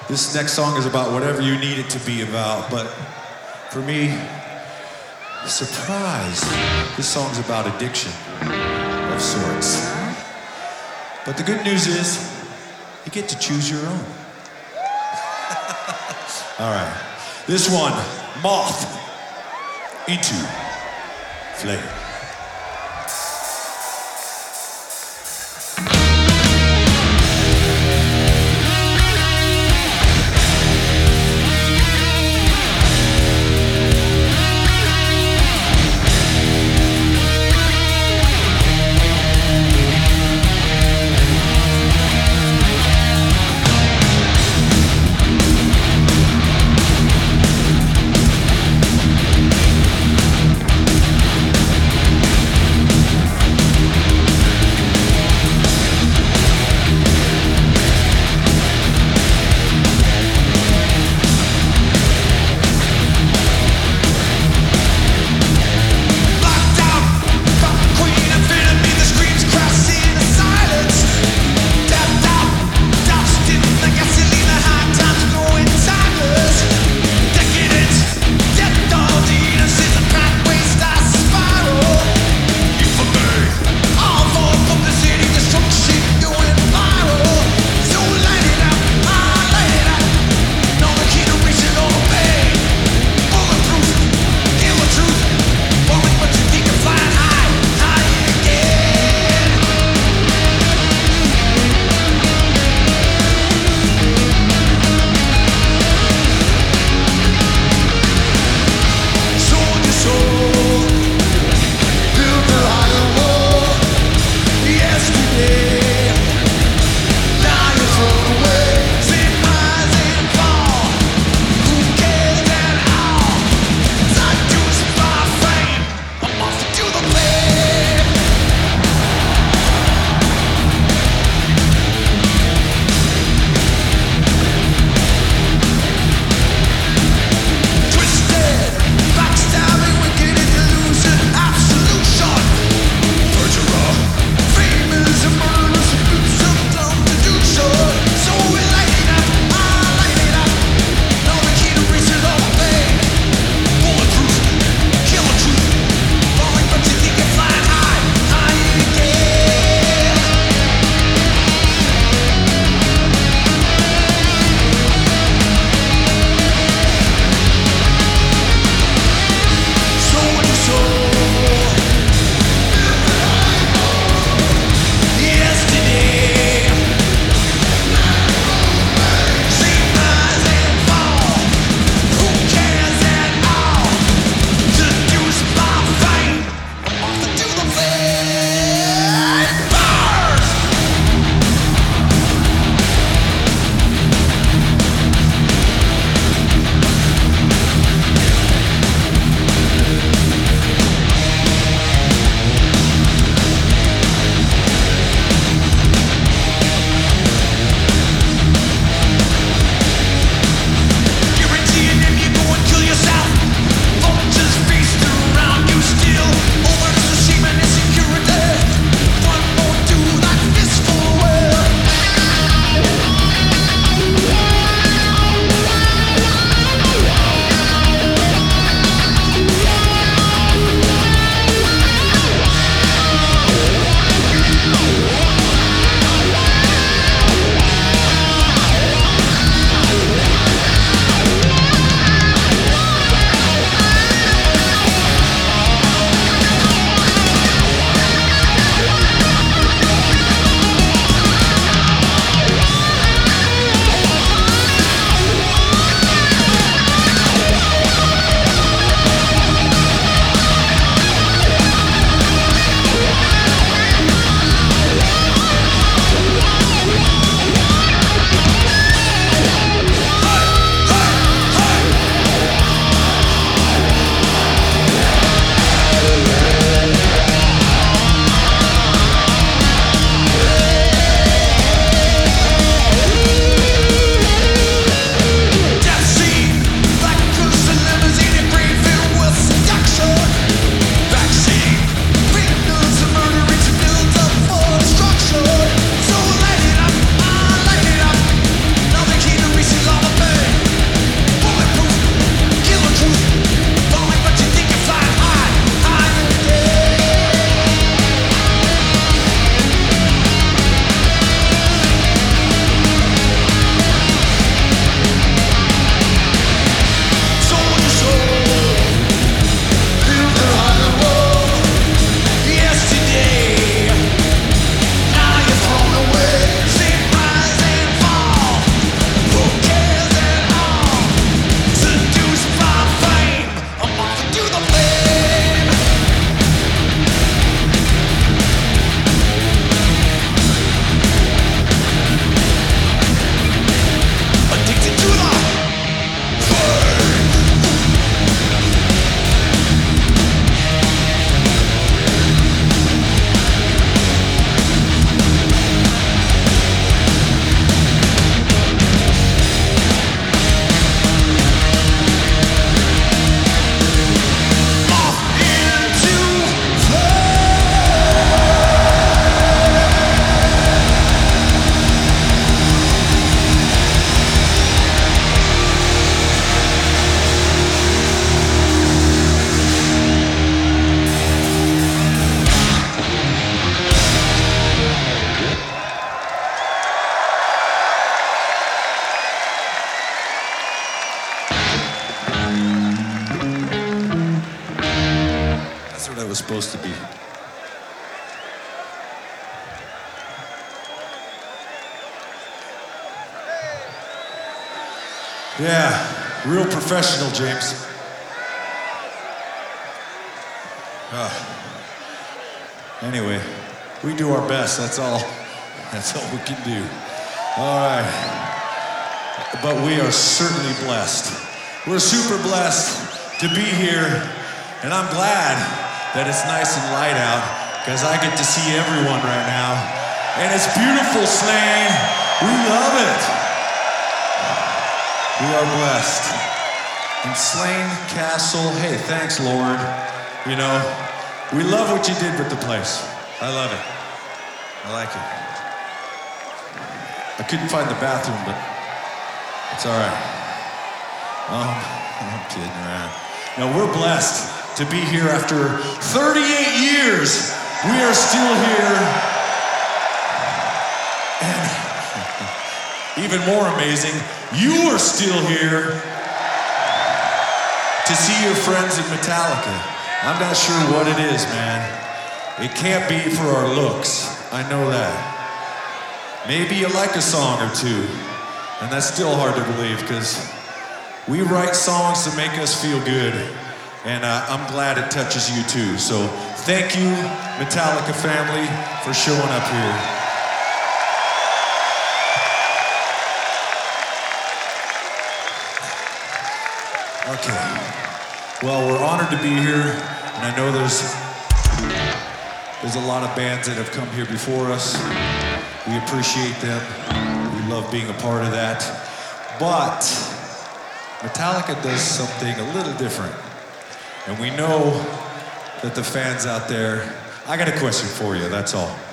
This next song is about whatever you need it to be about, but for me, surprise, this song's about addiction of sorts. But the good news is, you get to choose your own. All right, this one, Moth into Flame. it was supposed to be. Yeah, real professional, James. Anyway, we do our best, that's all we can do. All right, but we are certainly blessed. We're super blessed to be here, and I'm glad that it's nice and light out, because I get to see everyone right now, and it's beautiful, Slain. We love it. We are blessed. And Slain Castle, hey, thanks, Lord. You know, we love what you did with the place. I love it. I like it. I couldn't find the bathroom, but it's all right. I'm kidding around. No, we're blessed to be here after 38 years. We are still here. And even more amazing, you are still here to see your friends in Metallica. I'm not sure what it is, man. It can't be for our looks. I know that. Maybe you like a song or two, and that's still hard to believe, because we write songs to make us feel good, and I'm glad it touches you too. So thank you, Metallica family, for showing up here. Okay, well, we're honored to be here, and I know there's a lot of bands that have come here before us. We appreciate them. We love being a part of that. But Metallica does something a little different. And we know that the fans out there, I got a question for you, that's all.